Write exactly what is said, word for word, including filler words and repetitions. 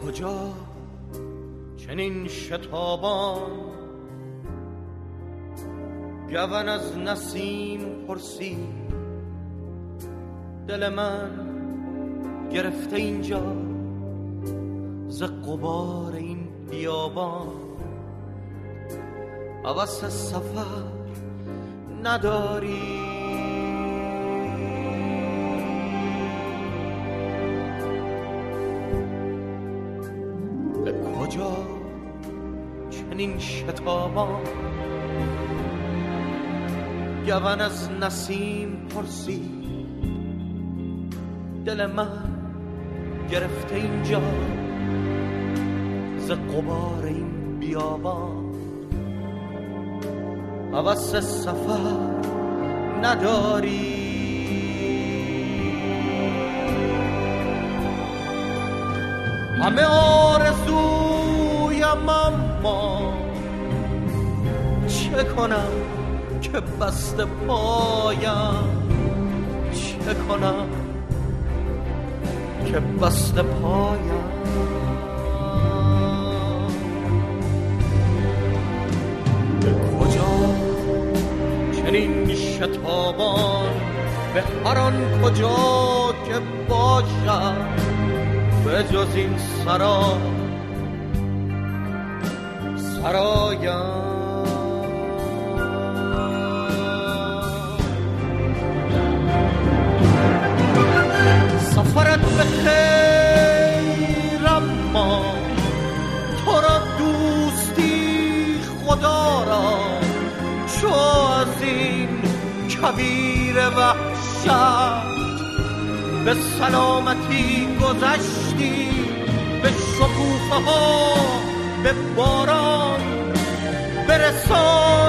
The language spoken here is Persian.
کجا چنین شتابان گون از نسیم پرسید دل من گرفته اینجا ز غبار این بیابان هوس سفر نداری به کجا چنین شتابان گون از نسیم پرسید دل من گرفته اینجا ز غبار این بیابان هوس سفر نداری همه آرزویم اما چه کنم که بسته پایم چه کنم که بسته پایم به کجا چنین شتابان به هر آن کجا که باشم به جز این سرا سرایم سفرت به خیر اما تو را دوستی خدا را چو از این کویر وحشت به سلامتی گذشتی به شکوفه ها به باران برسان